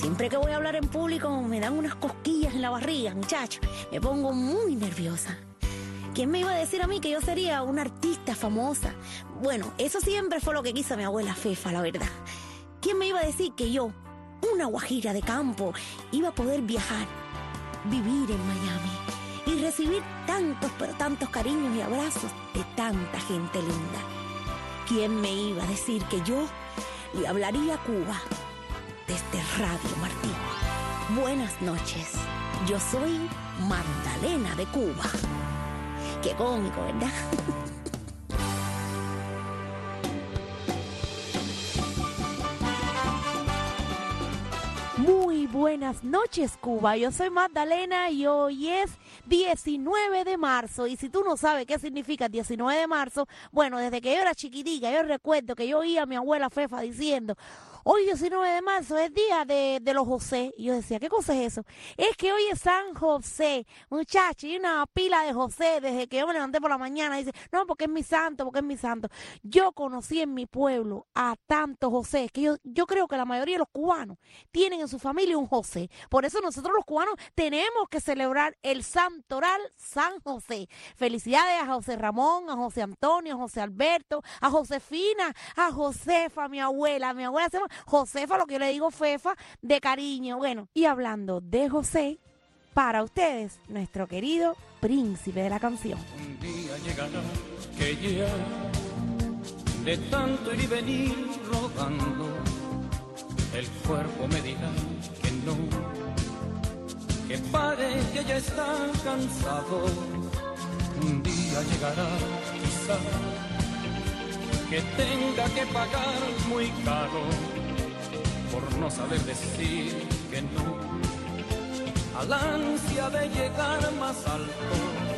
Siempre que voy a hablar en público me dan unas cosquillas en la barriga, muchacho. Me pongo muy nerviosa. ¿Quién me iba a decir a mí que yo sería una artista famosa? Bueno, eso siempre fue lo que quiso mi abuela Fefa, la verdad. ¿Quién me iba a decir que yo, una guajira de campo, iba a poder viajar, vivir en Miami y recibir tantos, pero tantos cariños y abrazos de tanta gente linda? ¿Quién me iba a decir que yo le hablaría a Cuba desde Radio Martí? Buenas noches, yo soy Magdalena de Cuba. Qué cómico, ¿verdad? Muy buenas noches, Cuba. Yo soy Magdalena y hoy es 19 de marzo. Y si tú no sabes qué significa el 19 de marzo, bueno, desde que yo era chiquitica, yo recuerdo que yo oía a mi abuela Fefa diciendo: hoy 19 de marzo es día de los José. Y yo decía, ¿qué cosa es eso? Es que hoy es San José, muchachos, y una pila de José desde que yo me levanté por la mañana. Dice, no, porque es mi santo, porque es mi santo. Yo conocí en mi pueblo a tantos José, que yo creo que la mayoría de los cubanos tienen en su familia un José. Por eso nosotros los cubanos tenemos que celebrar el Santoral San José. Felicidades a José Ramón, a José Antonio, a José Alberto, a Josefina, a Josefa, mi abuela. Mi abuela se llama Josefa, lo que yo le digo Fefa, de cariño. Bueno, y hablando de José, para ustedes, nuestro querido príncipe de la canción. Un día llegará que ya de tanto ir y venir rodando, el cuerpo me dirá que no, que pare, que ya está cansado. Un día llegará, quizá, que tenga que pagar muy caro por no saber decir que no a la ansia de llegar más alto.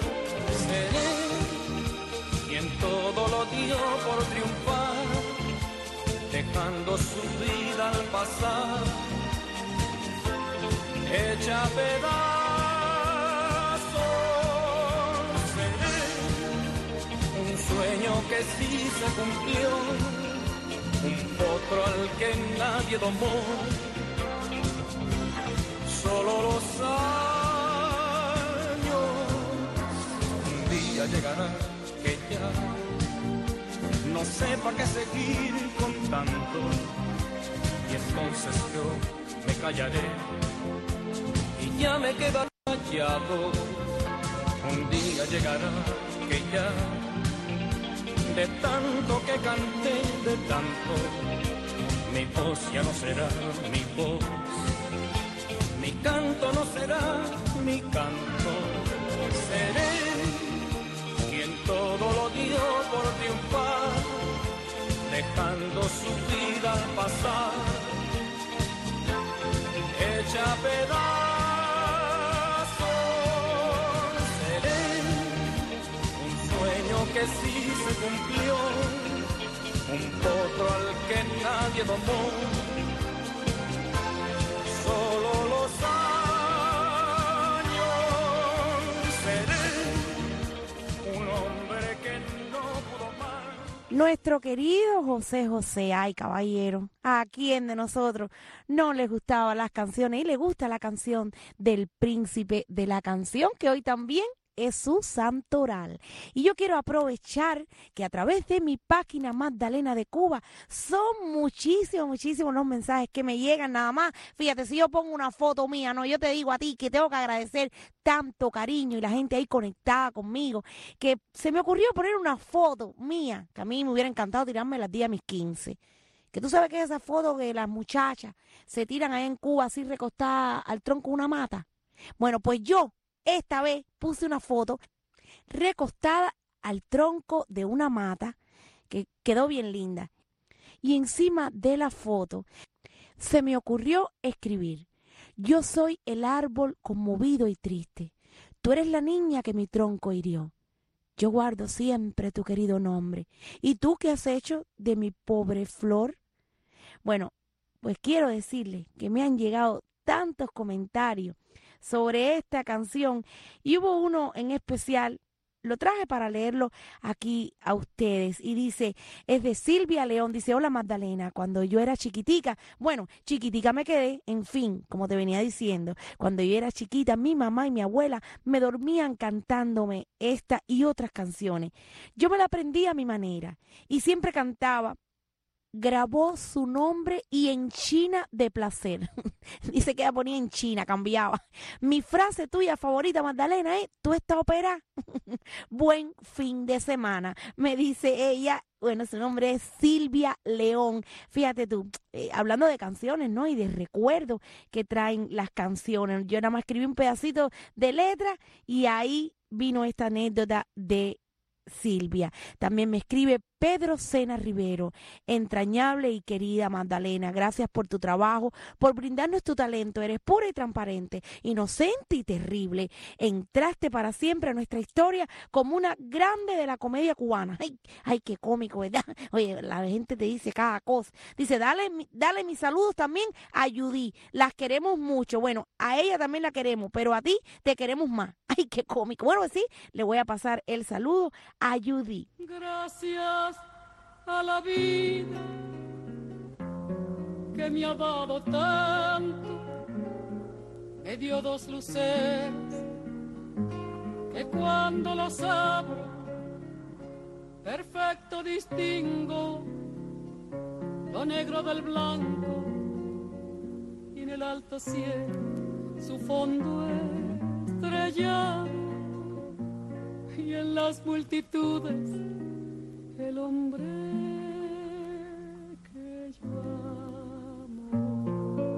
Seré quien todo lo dio por triunfar, dejando su vida al pasar, hecha a pedazos. Seré un sueño que sí se cumplió, un potro al que nadie domó. Solo los años un día llegará que ya no sepa qué seguir contando, y entonces yo me callaré y ya me quedaré callado. Un día llegará que ya de tanto que canté, de tanto, mi voz ya no será mi voz, mi canto no será mi canto. Seré quien todo lo dio por triunfar, dejando su vida al pasar, hecha a pedazos. Seré un sueño que sí se cumplió, un potro al que nadie domó. Solo los años. Seré un hombre que no pudo más. Nuestro querido José José, ay caballero, ¿a quién de nosotros no les gustaban las canciones? Y le gusta la canción del príncipe de la canción, que hoy también es su santoral. Y yo quiero aprovechar que a través de mi página Magdalena de Cuba son muchísimos los mensajes que me llegan nada más. Fíjate, si yo pongo una foto mía, no, yo te digo a ti que tengo que agradecer tanto cariño y la gente ahí conectada conmigo, que se me ocurrió poner una foto mía, que a mí me hubiera encantado tirarme las días a mis 15. Que tú sabes que es esa foto que las muchachas se tiran ahí en Cuba así recostadas al tronco de una mata. Bueno, pues yo esta vez puse una foto recostada al tronco de una mata que quedó bien linda. Y encima de la foto se me ocurrió escribir: yo soy el árbol conmovido y triste. Tú eres la niña que mi tronco hirió. Yo guardo siempre tu querido nombre. ¿Y tú qué has hecho de mi pobre flor? Bueno, pues quiero decirle que me han llegado tantos comentarios sobre esta canción y hubo uno en especial, lo traje para leerlo aquí a ustedes. Y dice, es de Silvia León, dice, hola Magdalena, cuando yo era chiquitica, bueno, chiquitica me quedé, en fin, como te venía diciendo, cuando yo era chiquita, mi mamá y mi abuela me dormían cantándome esta y otras canciones. Yo me la aprendí a mi manera y siempre cantaba. Grabó su nombre y en China de placer. Dice que la ponía en China, cambiaba. Mi frase tuya favorita, Magdalena, es, ¿tú estás operada? Buen fin de semana, me dice ella. Bueno, su nombre es Silvia León. Fíjate tú, hablando de canciones, ¿no? Y de recuerdos que traen las canciones. Yo nada más escribí un pedacito de letra y ahí vino esta anécdota de Silvia. También me escribe Pedro Sena Rivero, entrañable y querida Magdalena, gracias por tu trabajo, por brindarnos tu talento, eres pura y transparente, inocente y terrible, entraste para siempre a nuestra historia como una grande de la comedia cubana. Ay, ay, qué cómico, ¿verdad? Oye, la gente te dice cada cosa. Dice, dale mis saludos también a Judy, las queremos mucho. Bueno, a ella también la queremos, pero a ti te queremos más. Ay, qué cómico. Bueno, sí, le voy a pasar el saludo a Judy. Gracias a la vida que me ha dado tanto, me dio dos luceros que cuando los abro perfecto distingo lo negro del blanco y en el alto cielo su fondo estrellado y en las multitudes el hombre que yo amo.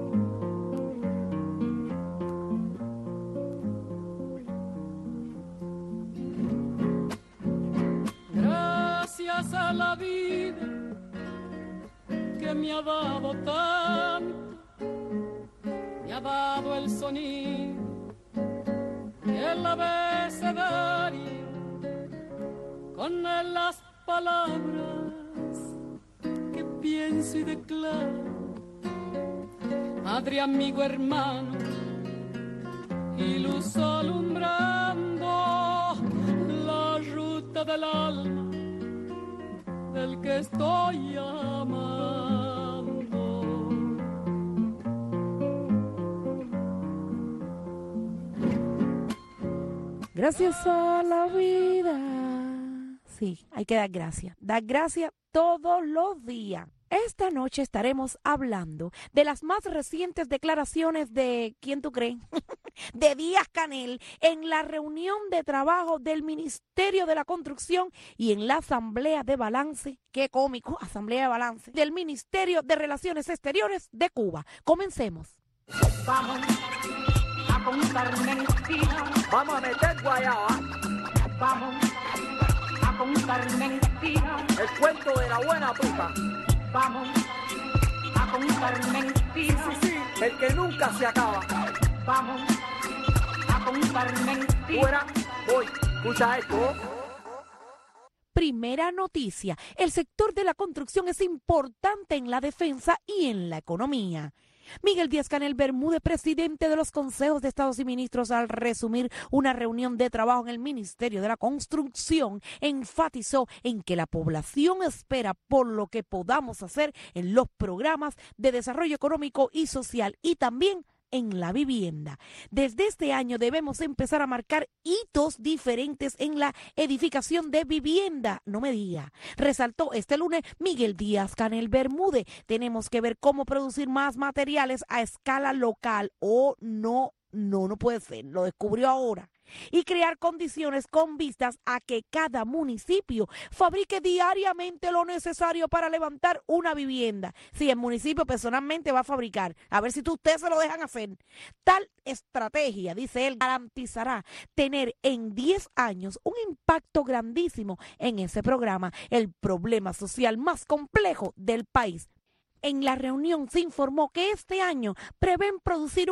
Gracias a la vida que me ha dado tanto, me ha dado el sonido y el abecedario, con él las palabras que pienso y declaro, madre, amigo, hermano y luz alumbrando la ruta del alma del que estoy amando. Gracias a la vida. Sí, hay que dar gracias. Dar gracias todos los días. Esta noche estaremos hablando de las más recientes declaraciones de, ¿quién tú crees? De Díaz-Canel en la reunión de trabajo del Ministerio de la Construcción y en la Asamblea de Balance, qué cómico, Asamblea de Balance, del Ministerio de Relaciones Exteriores de Cuba. Comencemos. Vamos a contar mentiras. Vamos a meter guayaba. Vamos a contar mentiras. El cuento de la buena puta. Vamos a contar mentiras. Sí, el que nunca se acaba. Vamos a contar mentiras. Fuera, voy. Escucha esto. Primera noticia. El sector de la construcción es importante en la defensa y en la economía. Miguel Díaz-Canel Bermúdez, presidente de los Consejos de Estados y Ministros, al resumir una reunión de trabajo en el Ministerio de la Construcción, enfatizó en que la población espera por lo que podamos hacer en los programas de desarrollo económico y social y también en la vivienda. Desde este año debemos empezar a marcar hitos diferentes en la edificación de vivienda. No me diga. Resaltó este lunes Miguel Díaz-Canel Bermúdez. Tenemos que ver cómo producir más materiales a escala local. Oh, no puede ser. Lo descubrió ahora. Y crear condiciones con vistas a que cada municipio fabrique diariamente lo necesario para levantar una vivienda. Si el municipio personalmente va a fabricar, a ver si ustedes se lo dejan hacer. Tal estrategia, dice él, garantizará tener en 10 años un impacto grandísimo en ese programa, el problema social más complejo del país. En la reunión se informó que este año prevén producir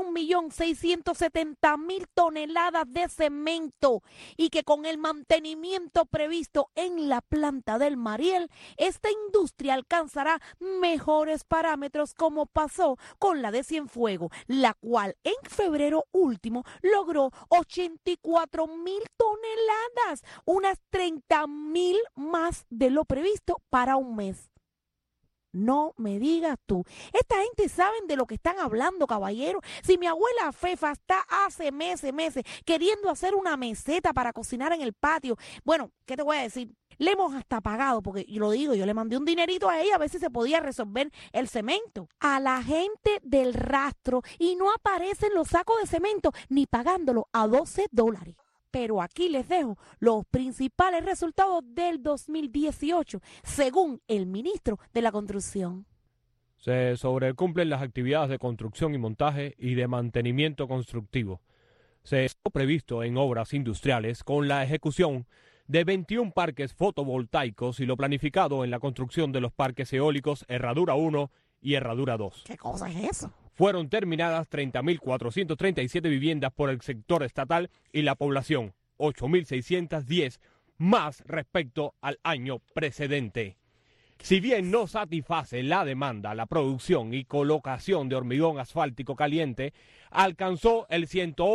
1.670.000 toneladas de cemento y que con el mantenimiento previsto en la planta del Mariel, esta industria alcanzará mejores parámetros como pasó con la de Cienfuegos, la cual en febrero último logró 84.000 toneladas, unas 30.000 más de lo previsto para un mes. No me digas tú. Esta gente saben de lo que están hablando, caballero. Si mi abuela Fefa está hace meses queriendo hacer una meseta para cocinar en el patio. Bueno, ¿qué te voy a decir? Le hemos hasta pagado, porque yo lo digo, yo le mandé un dinerito a ella a ver si se podía resolver el cemento. A la gente del rastro y no aparecen los sacos de cemento ni pagándolo a $12. Pero aquí les dejo los principales resultados del 2018, según el ministro de la Construcción. Se sobrecumplen las actividades de construcción y montaje y de mantenimiento constructivo. Se está previsto en obras industriales con la ejecución de 21 parques fotovoltaicos y lo planificado en la construcción de los parques eólicos Herradura 1 y Herradura 2. ¿Qué cosa es eso? Fueron terminadas 30.437 viviendas por el sector estatal y la población, 8.610 más respecto al año precedente. Si bien no satisface la demanda, la producción y colocación de hormigón asfáltico caliente alcanzó el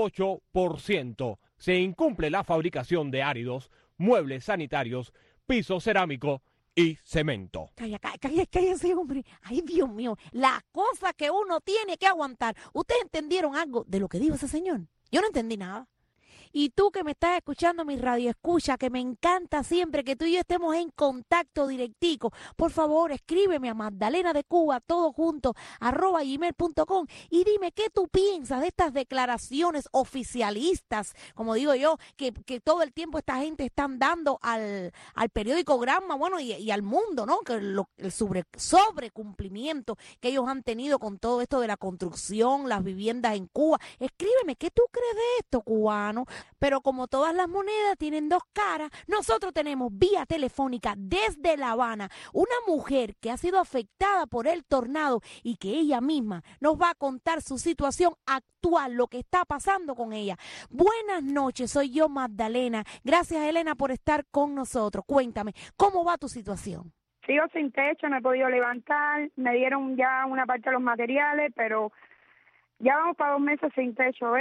108%. Se incumple la fabricación de áridos, muebles sanitarios, piso cerámico y cemento. Cállese, hombre. Ay, Dios mío, la cosa que uno tiene que aguantar. ¿Ustedes entendieron algo de lo que dijo ese señor? Yo no entendí nada. Y tú que me estás escuchando, mi radio escucha, que me encanta siempre que tú y yo estemos en contacto directico, por favor, escríbeme a Magdalena de Cuba, todo junto, @gmail.com, y dime qué tú piensas de estas declaraciones oficialistas, como digo yo, que todo el tiempo esta gente están dando al periódico Granma, bueno, y al mundo, ¿no? Que el sobrecumplimiento que ellos han tenido con todo esto de la construcción, las viviendas en Cuba. Escríbeme, ¿qué tú crees de esto, cubano? Pero como todas las monedas tienen dos caras, nosotros tenemos vía telefónica desde La Habana una mujer que ha sido afectada por el tornado y que ella misma nos va a contar su situación actual, lo que está pasando con ella. Buenas noches, soy yo, Magdalena. Gracias, Elena, por estar con nosotros. Cuéntame, ¿cómo va tu situación? Sigo sin techo, no he podido levantar, me dieron ya una parte de los materiales, pero ya vamos para 2 meses sin techo,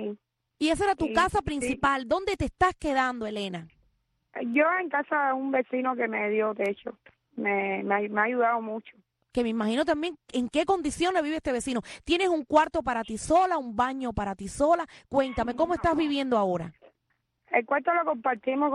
Y esa era tu casa principal. Sí. ¿Dónde te estás quedando, Elena? Yo en casa de un vecino que me dio techo. Me ha ayudado mucho. Que me imagino también en qué condiciones vive este vecino. ¿Tienes un cuarto para ti sola, un baño para ti sola? Cuéntame, ¿cómo estás viviendo ahora? El cuarto lo compartimos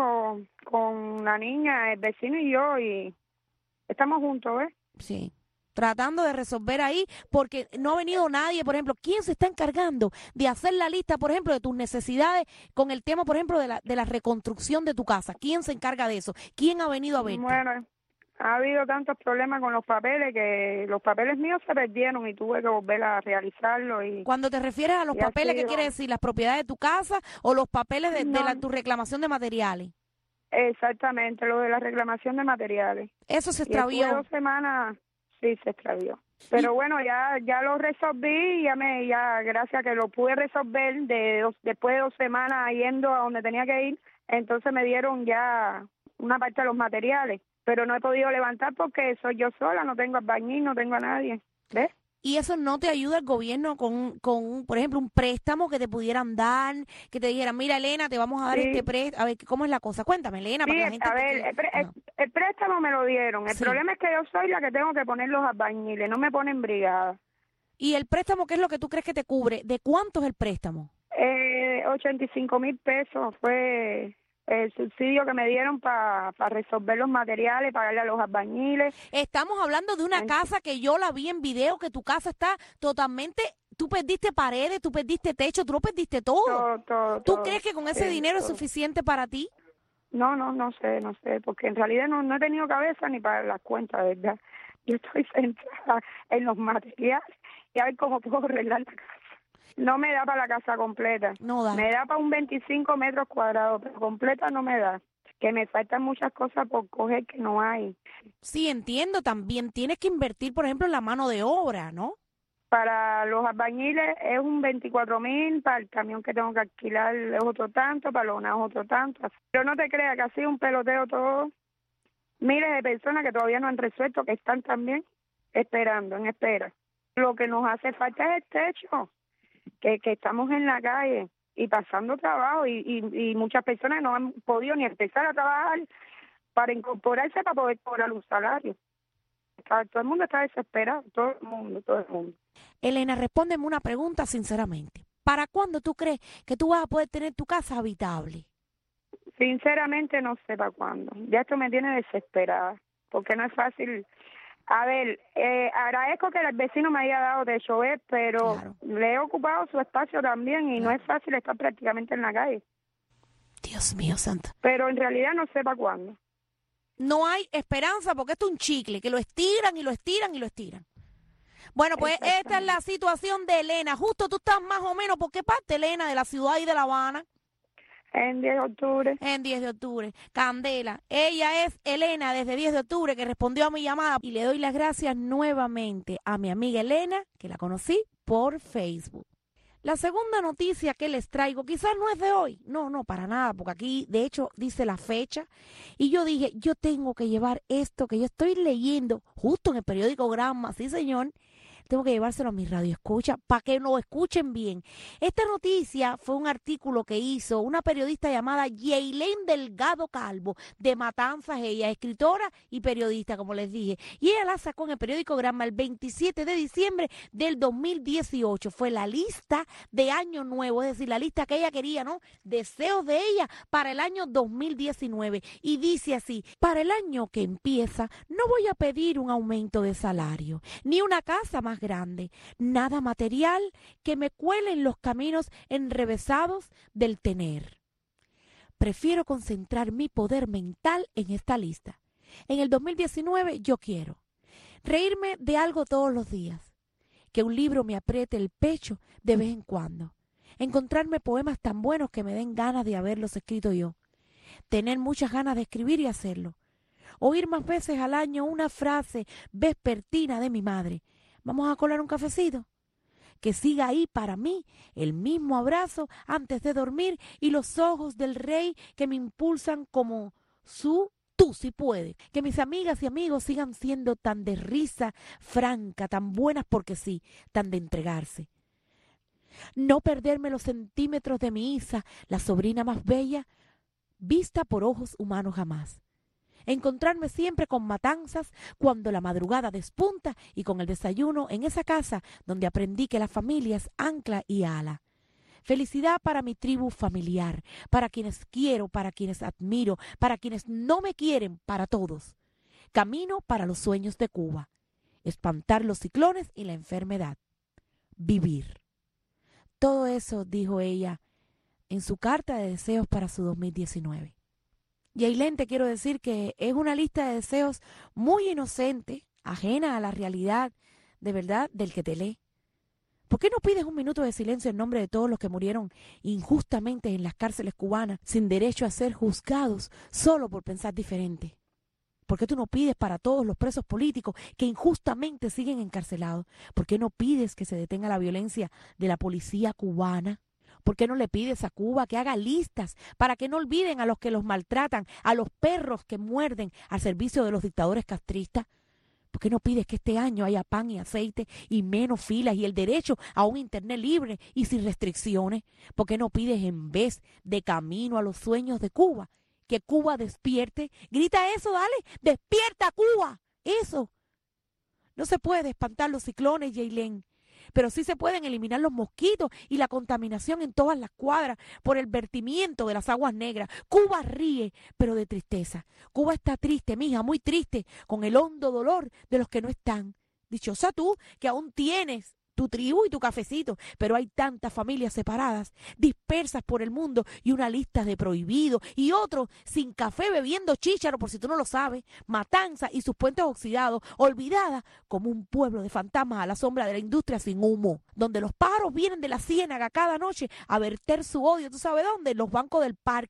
con la niña, el vecino y yo, y estamos juntos, Sí. Tratando de resolver ahí, porque no ha venido nadie, por ejemplo. ¿Quién se está encargando de hacer la lista, por ejemplo, de tus necesidades con el tema, por ejemplo, de la reconstrucción de tu casa? ¿Quién se encarga de eso? ¿Quién ha venido a verte? Bueno, ha habido tantos problemas con los papeles que los papeles míos se perdieron y tuve que volver a realizarlo. Y Cuando te refieres a los papeles, ¿qué quiere decir? ¿Las propiedades de tu casa o los papeles de tu reclamación de materiales? Exactamente, lo de la reclamación de materiales. Eso se Y después de extravió. 2 semanas, sí, se extravió. Pero bueno, ya lo resolví, ya gracias a que lo pude resolver después de 2 semanas yendo a donde tenía que ir, entonces me dieron ya una parte de los materiales, pero no he podido levantar porque soy yo sola, no tengo albañil, no tengo a nadie, ¿ves? ¿Y eso no te ayuda el gobierno con por ejemplo, un préstamo que te pudieran dar, que te dijeran, mira, Elena, te vamos a dar este préstamo? A ver, ¿cómo es la cosa? Cuéntame, Elena, Sí, para que la gente a ver, el préstamo me lo dieron. El problema es que yo soy la que tengo que poner los albañiles, no me ponen brigada. ¿Y el préstamo qué es lo que tú crees que te cubre? ¿De cuánto es el préstamo? 85,000 pesos fue el subsidio que me dieron para resolver los materiales, pagarle a los albañiles. Estamos hablando de una casa que yo la vi en video, que tu casa está totalmente... Tú perdiste paredes, tú perdiste techo, tú lo perdiste todo. ¿Tú crees que con ese dinero es suficiente para ti? No sé, porque en realidad no he tenido cabeza ni para las cuentas, ¿verdad? Yo estoy centrada en los materiales y a ver cómo puedo arreglar la casa. No me da para la casa completa. No da. Me da para un 25 metros cuadrados, pero completa no me da. que me faltan muchas cosas por coger que no hay. Sí, entiendo, también tienes que invertir, por ejemplo, en la mano de obra, ¿no? Para los albañiles es un 24,000, para el camión que tengo que alquilar es otro tanto, para los naos otro tanto. Pero no te creas que ha sido un peloteo todo. Miles de personas que todavía no han resuelto, que están también esperando, en espera. Lo que nos hace falta es el techo, que estamos en la calle y pasando trabajo y muchas personas no han podido ni empezar a trabajar para incorporarse para poder cobrar un salario. Todo el mundo está desesperado, todo el mundo. Elena, respóndeme una pregunta sinceramente. ¿Para cuándo tú crees que tú vas a poder tener tu casa habitable? Sinceramente no sé para cuándo. Ya esto me tiene desesperada, porque no es fácil. A ver, agradezco que el vecino me haya dado de llover, pero Claro. le he ocupado su espacio también y no es fácil estar prácticamente en la calle. Dios mío, santo. Pero en realidad no sé para cuándo. No hay esperanza porque esto es un chicle, que lo estiran y lo estiran y lo estiran. Bueno, pues esta es la situación de Elena. Justo tú estás más o menos, ¿por qué parte, Elena, de la ciudad y de La Habana? En 10 de octubre. En 10 de octubre. Candela, ella es Elena desde 10 de octubre que respondió a mi llamada y le doy las gracias nuevamente a mi amiga Elena, que la conocí por Facebook. La segunda noticia que les traigo quizás no es de hoy, no, para nada, porque aquí de hecho dice la fecha y yo dije, yo tengo que llevar esto que yo estoy leyendo justo en el periódico Granma, sí señor, tengo que llevárselo a mi radio escucha para que lo escuchen bien. Esta noticia fue un artículo que hizo una periodista llamada Yailén Delgado Calvo, de Matanzas, ella escritora y periodista, como les dije. Y ella la sacó en el periódico Granma el 27 de diciembre del 2018. Fue la lista de Año Nuevo, es decir, la lista que ella quería, ¿no? Deseos de ella para el año 2019. Y dice así, para el año que empieza, no voy a pedir un aumento de salario, ni una casa más grande, nada material que me cuele en los caminos enrevesados del tener. Prefiero concentrar mi poder mental en esta lista. En el 2019 yo quiero reírme de algo todos los días, que un libro me apriete el pecho de vez en cuando, encontrarme poemas tan buenos que me den ganas de haberlos escrito yo, tener muchas ganas de escribir y hacerlo, oír más veces al año una frase vespertina de mi madre, ¿vamos a colar un cafecito? Que siga ahí para mí el mismo abrazo antes de dormir y los ojos del rey que me impulsan como tú sí puedes. Que mis amigas y amigos sigan siendo tan de risa franca, tan buenas porque sí, tan de entregarse. No perderme los centímetros de mi Isa, la sobrina más bella, vista por ojos humanos jamás. Encontrarme siempre con Matanzas cuando la madrugada despunta y con el desayuno en esa casa donde aprendí que la familia es ancla y ala. Felicidad para mi tribu familiar, para quienes quiero, para quienes admiro, para quienes no me quieren, para todos. Camino para los sueños de Cuba. Espantar los ciclones y la enfermedad. Vivir. Todo eso dijo ella en su carta de deseos para su 2019. Yailén, te quiero decir que es una lista de deseos muy inocente, ajena a la realidad, de verdad, del que te lee. ¿Por qué no pides un minuto de silencio en nombre de todos los que murieron injustamente en las cárceles cubanas, sin derecho a ser juzgados solo por pensar diferente? ¿Por qué tú no pides para todos los presos políticos que injustamente siguen encarcelados? ¿Por qué no pides que se detenga la violencia de la policía cubana? ¿Por qué no le pides a Cuba que haga listas para que no olviden a los que los maltratan, a los perros que muerden al servicio de los dictadores castristas? ¿Por qué no pides que este año haya pan y aceite y menos filas y el derecho a un internet libre y sin restricciones? ¿Por qué no pides en vez de camino a los sueños de Cuba que Cuba despierte? Grita eso, dale, despierta Cuba, eso. No se puede espantar los ciclones, Yailén, pero sí se pueden eliminar los mosquitos y la contaminación en todas las cuadras por el vertimiento de las aguas negras. Cuba ríe, pero de tristeza. Cuba está triste, mija, muy triste, con el hondo dolor de los que no están. Dichosa tú, que aún tienes tu tribu y tu cafecito, pero hay tantas familias separadas, dispersas por el mundo y una lista de prohibidos y otros sin café bebiendo chícharo, por si tú no lo sabes, Matanzas y sus puentes oxidados, olvidada como un pueblo de fantasmas a la sombra de la industria sin humo, donde los pájaros vienen de la ciénaga cada noche a verter su odio, ¿tú sabes dónde? En los bancos del parque.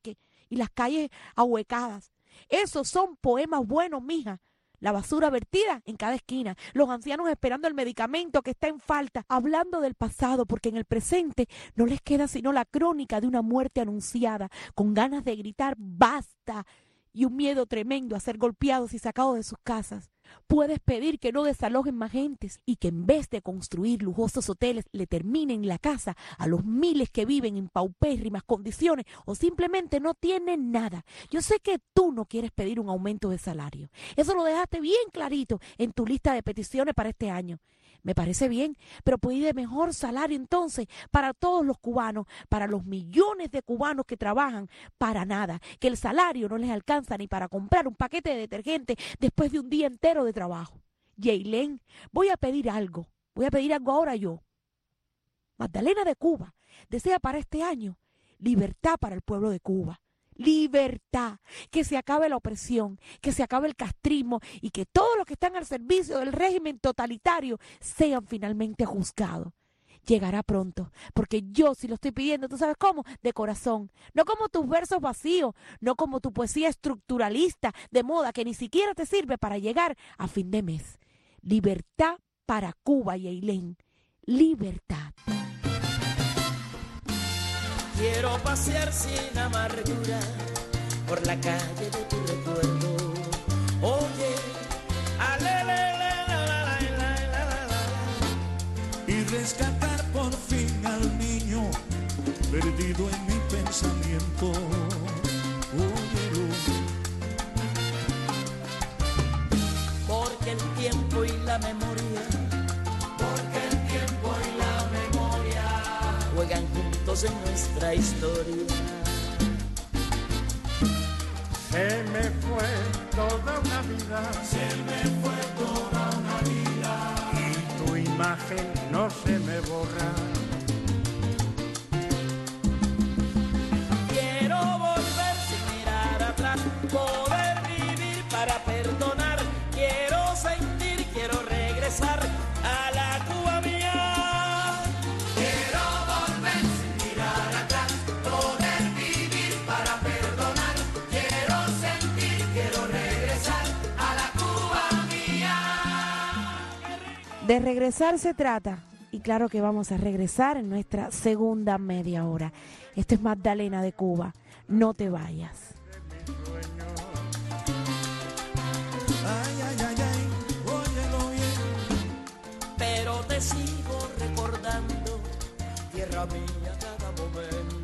y las calles ahuecadas. Esos son poemas buenos, mija. La basura vertida en cada esquina, los ancianos esperando el medicamento que está en falta, hablando del pasado, porque en el presente no les queda sino la crónica de una muerte anunciada, con ganas de gritar ¡basta! Y un miedo tremendo a ser golpeados y sacados de sus casas. Puedes pedir que no desalojen más gentes y que en vez de construir lujosos hoteles le terminen la casa a los miles que viven en paupérrimas condiciones o simplemente no tienen nada. Yo sé que tú no quieres pedir un aumento de salario. Eso lo dejaste bien clarito en tu lista de peticiones para este año. Me parece bien, pero pide mejor salario entonces para todos los cubanos, para los millones de cubanos que trabajan para nada, que el salario no les alcanza ni para comprar un paquete de detergente después de un día entero de trabajo. Yailén, voy a pedir algo ahora yo. Magdalena de Cuba desea para este año libertad para el pueblo de Cuba. Libertad, que se acabe la opresión, que se acabe el castrismo y que todos los que están al servicio del régimen totalitario sean finalmente juzgados. Llegará pronto, porque yo sí lo estoy pidiendo, ¿tú sabes cómo? De corazón, no como tus versos vacíos, no como tu poesía estructuralista de moda que ni siquiera te sirve para llegar a fin de mes. Libertad para Cuba, Yailén, libertad. Quiero pasear sin amargura por la calle de tu recuerdo. Oye, y rescatar por fin al niño perdido en mi pensamiento. Óyelo. Porque el tiempo y la memoria juegan juntos en nuestra historia. Se me fue toda una vida, y tu imagen no se me borra. Quiero volver sin mirar atrás, poder vivir para perdonar. Quiero sentir, quiero regresar a la Cuba mía. De regresar se trata, y claro que vamos a regresar en nuestra segunda media hora. Esto es Magdalena de Cuba, no te vayas. Ay, ay, ay, ay, óyelo bien. Pero te sigo recordando, tierra mía, cada momento.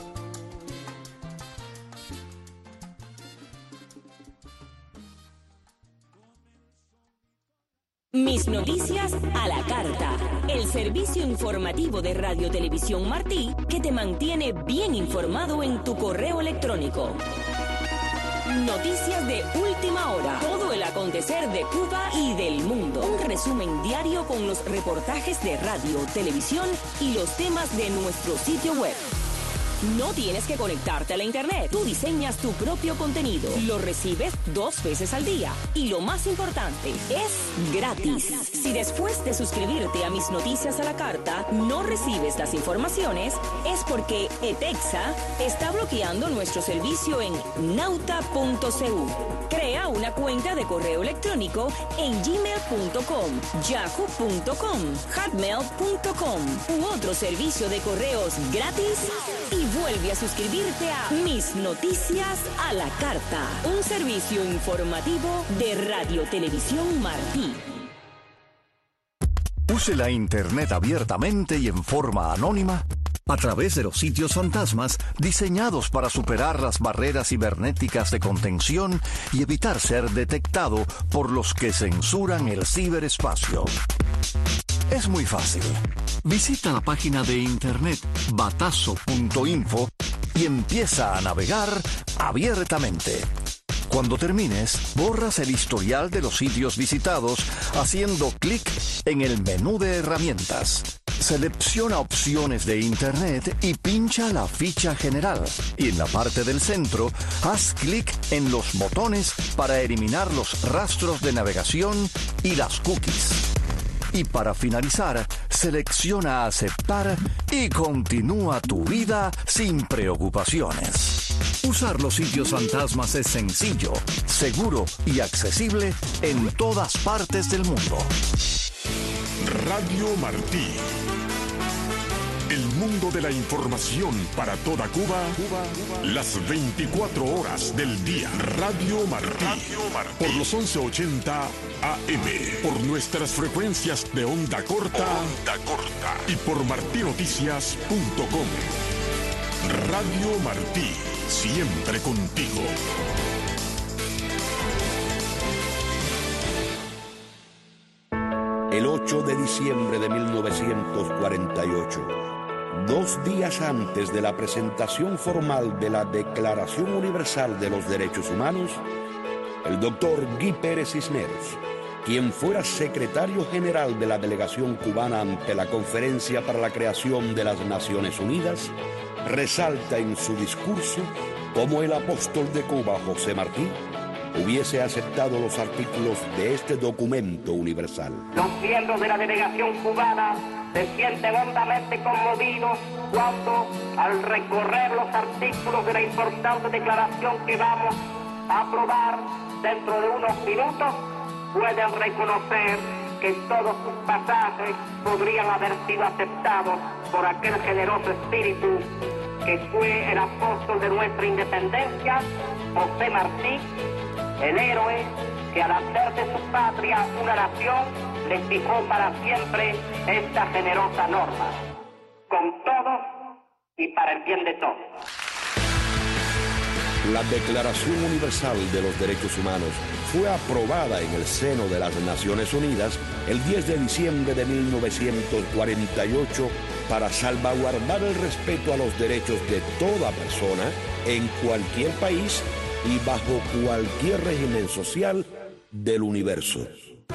Mis noticias a la carta. El servicio informativo de Radio Televisión Martí que te mantiene bien informado en tu correo electrónico. Noticias de última hora. Todo el acontecer de Cuba y del mundo. Un resumen diario con los reportajes de radio, televisión y los temas de nuestro sitio web. No tienes que conectarte a la internet. Tú diseñas tu propio contenido. Lo recibes 2 veces al día. Y lo más importante, es gratis. Si después de suscribirte a Mis Noticias a la Carta no recibes las informaciones, es porque ETEXA está bloqueando nuestro servicio en nauta.cu. Crea una cuenta de correo electrónico en gmail.com, yahoo.com, hotmail.com u otro servicio de correos gratis y vuelve a suscribirte a Mis Noticias a la Carta, un servicio informativo de Radio Televisión Martí. Use la Internet abiertamente y en forma anónima a través de los sitios fantasmas diseñados para superar las barreras cibernéticas de contención y evitar ser detectado por los que censuran el ciberespacio. Es muy fácil. Visita la página de internet batazo.info y empieza a navegar abiertamente. Cuando termines, borras el historial de los sitios visitados haciendo clic en el menú de herramientas. Selecciona opciones de Internet y pincha la ficha general. Y en la parte del centro, haz clic en los botones para eliminar los rastros de navegación y las cookies. Y para finalizar, selecciona aceptar y continúa tu vida sin preocupaciones. Usar los sitios fantasmas es sencillo, seguro y accesible en todas partes del mundo. Radio Martí. El mundo de la información para toda Cuba, las 24 horas del día. Radio Martí. Por los 1180 AM. Por nuestras frecuencias de onda corta. Y por martinoticias.com. Radio Martí. Siempre contigo. El 8 de diciembre de 1948, 2 días antes de la presentación formal de la Declaración Universal de los Derechos Humanos, el doctor Guy Pérez Cisneros, quien fuera secretario general de la delegación cubana ante la Conferencia para la Creación de las Naciones Unidas, resalta en su discurso cómo el apóstol de Cuba, José Martí, hubiese aceptado los artículos de este documento universal. Los miembros de la delegación cubana se sienten hondamente conmovidos cuando, al recorrer los artículos de la importante declaración que vamos a aprobar dentro de unos minutos, pueden reconocer que todos sus pasajes podrían haber sido aceptados por aquel generoso espíritu que fue el apóstol de nuestra independencia, José Martí, el héroe que al hacer de su patria una nación le fijó para siempre esta generosa norma, con todos y para el bien de todos. La Declaración Universal de los Derechos Humanos fue aprobada en el seno de las Naciones Unidas el 10 de diciembre de 1948 para salvaguardar el respeto a los derechos de toda persona en cualquier país y bajo cualquier régimen social del universo.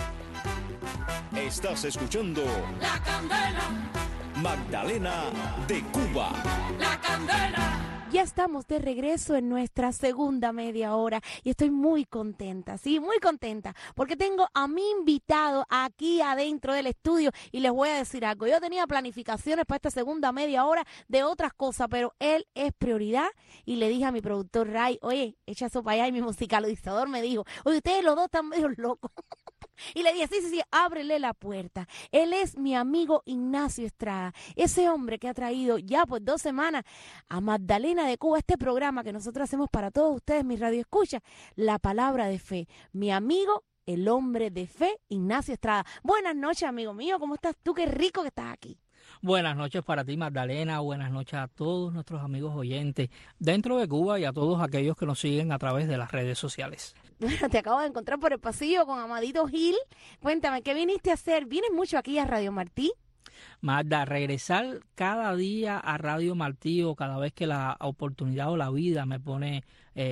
Estás escuchando La Candela, Magdalena de Cuba. La Candela. Ya estamos de regreso en nuestra segunda media hora y estoy muy contenta, sí, muy contenta, porque tengo a mi invitado aquí adentro del estudio y les voy a decir algo. Yo tenía planificaciones para esta segunda media hora de otras cosas, pero él es prioridad y le dije a mi productor Ray, oye, echa eso para allá, y mi musicalizador me dijo, oye, ustedes los dos están medio locos. Y le dije, sí, ábrele la puerta. Él es mi amigo Ignacio Estrada, ese hombre que ha traído ya por 2 semanas a Magdalena de Cuba, este programa que nosotros hacemos para todos ustedes, mis radioescuchas, La Palabra de Fe. Mi amigo, el hombre de fe, Ignacio Estrada. Buenas noches, amigo mío, ¿cómo estás tú? Qué rico que estás aquí. Buenas noches para ti, Magdalena. Buenas noches a todos nuestros amigos oyentes dentro de Cuba y a todos aquellos que nos siguen a través de las redes sociales. Bueno, te acabo de encontrar por el pasillo con Amadito Gil. Cuéntame, ¿qué viniste a hacer? ¿Vienes mucho aquí a Radio Martí? Magda, regresar cada día a Radio Martí o cada vez que la oportunidad o la vida me pone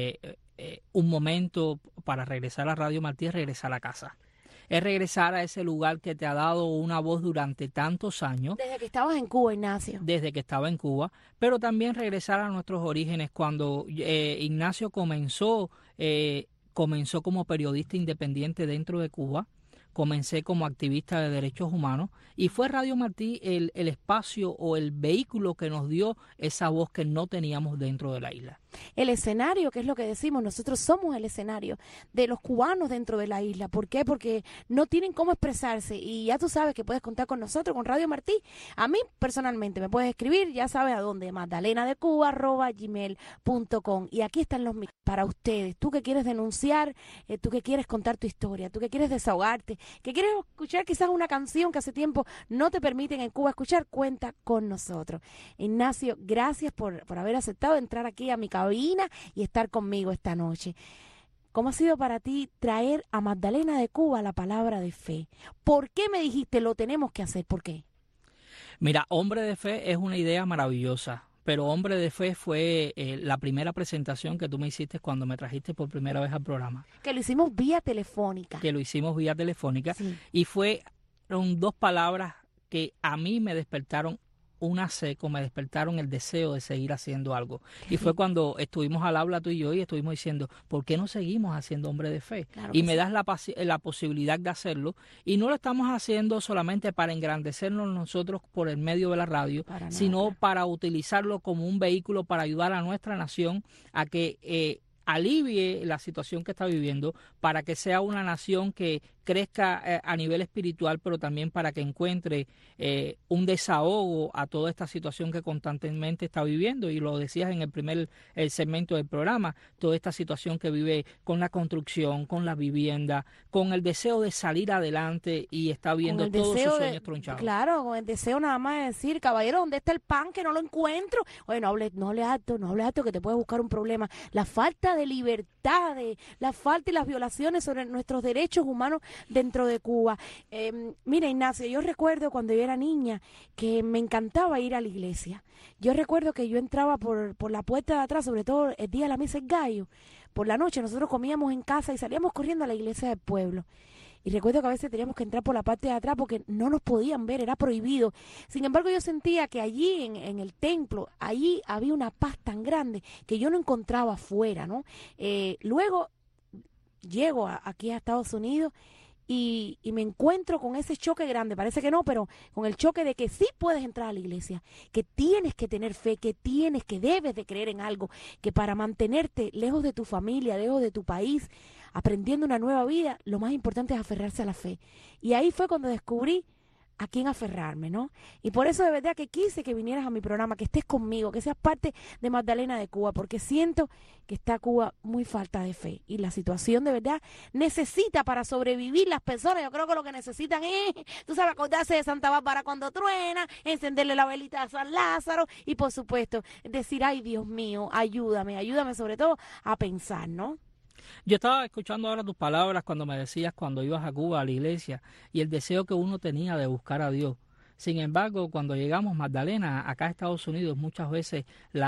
un momento para regresar a Radio Martí es regresar a casa. Es regresar a ese lugar que te ha dado una voz durante tantos años. Desde que estabas en Cuba, Ignacio. Desde que estaba en Cuba, pero también regresar a nuestros orígenes. Cuando Ignacio comenzó como periodista independiente dentro de Cuba, comencé como activista de derechos humanos y fue Radio Martí el espacio o el vehículo que nos dio esa voz que no teníamos dentro de la isla. El escenario, que es lo que decimos, nosotros somos el escenario de los cubanos dentro de la isla. ¿Por qué? Porque no tienen cómo expresarse y ya tú sabes que puedes contar con nosotros, con Radio Martí. A mí personalmente me puedes escribir, ya sabes a dónde, magdalenadecuba@gmail.com, y aquí están los micrófonos para ustedes. Tú que quieres denunciar, tú que quieres contar tu historia, tú que quieres desahogarte, que quieres escuchar quizás una canción que hace tiempo no te permiten en Cuba escuchar, cuenta con nosotros. Ignacio, gracias por haber aceptado entrar aquí a mi cabina y estar conmigo esta noche. ¿Cómo ha sido para ti traer a Magdalena de Cuba la palabra de fe? ¿Por qué me dijiste lo tenemos que hacer? ¿Por qué? Mira, Hombre de Fe es una idea maravillosa, pero Hombre de Fe fue la primera presentación que tú me hiciste cuando me trajiste por primera vez al programa. Que lo hicimos vía telefónica. Sí. Y fueron 2 palabras que a mí me despertaron una seco, me despertaron el deseo de seguir haciendo algo. Y fue cuando estuvimos al habla tú y yo y estuvimos diciendo, ¿por qué no seguimos haciendo Hombre de Fe? Claro Y que me sí. das la posibilidad de hacerlo. Y no lo estamos haciendo solamente para engrandecernos nosotros por el medio de la radio, sino para utilizarlo como un vehículo para ayudar a nuestra nación a que alivie la situación que está viviendo, para que sea una nación que crezca a nivel espiritual, pero también para que encuentre un desahogo a toda esta situación que constantemente está viviendo. Y lo decías en el primer segmento del programa, toda esta situación que vive con la construcción, con la vivienda, con el deseo de salir adelante y está viendo Con el todos sus deseo sueños tronchados. Claro, con el deseo nada más de decir, caballero, ¿dónde está el pan? Que no lo encuentro. Oye, no hable alto, que te puede buscar un problema. La falta de libertad, la falta y las violaciones sobre nuestros derechos humanos dentro de Cuba. Mira, Ignacio, yo recuerdo cuando yo era niña que me encantaba ir a la iglesia. Yo recuerdo que yo entraba por la puerta de atrás, sobre todo el día de la misa del gallo. Por la noche nosotros comíamos en casa y salíamos corriendo a la iglesia del pueblo. Y recuerdo que a veces teníamos que entrar por la parte de atrás porque no nos podían ver, era prohibido. Sin embargo, yo sentía que allí en el templo, allí había una paz tan grande que yo no encontraba afuera, ¿no? Luego llego aquí a Estados Unidos y me encuentro con ese choque grande, parece que no, pero con el choque de que sí puedes entrar a la iglesia, que tienes que tener fe, que debes de creer en algo, que para mantenerte lejos de tu familia, lejos de tu país, aprendiendo una nueva vida, lo más importante es aferrarse a la fe. Y ahí fue cuando descubrí a quién aferrarme, ¿no? Y por eso de verdad que quise que vinieras a mi programa, que estés conmigo, que seas parte de Magdalena de Cuba, porque siento que está Cuba muy falta de fe. Y la situación de verdad necesita para sobrevivir las personas, yo creo que lo que necesitan es, tú sabes, acordarse de Santa Bárbara cuando truena, encenderle la velita a San Lázaro y por supuesto decir, ay Dios mío, ayúdame sobre todo a pensar, ¿no? Yo estaba escuchando ahora tus palabras cuando me decías cuando ibas a Cuba, a la iglesia, y el deseo que uno tenía de buscar a Dios. Sin embargo, cuando llegamos, Magdalena, acá a Estados Unidos, muchas veces